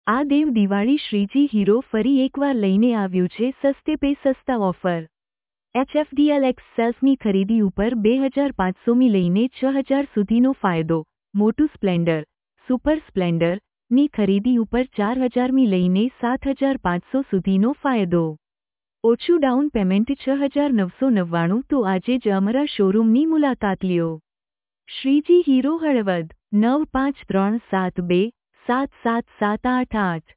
આ દેવ દિવાળી શ્રીજી હીરો ફરી એકવાર લઈને આવ્યું છે સસ્તે પે સસ્તા ઓફર। HFDLX સેલ્સની ખરીદી ઉપર 2500 લઈને 6000 સુધીનો ફાયદો। મોટું સ્પ્લેન્ડર, સુપર સ્પ્લેન્ડર ની ખરીદી ઉપર 4000 લઈને 7500 સુધીનો ફાયદો। ઓછું ડાઉન પેમેન્ટ 6999। તો આજે જ અમારા શોરૂમની મુલાકાત લ્યો। શ્રીજી હીરો હળવદ 9537277788।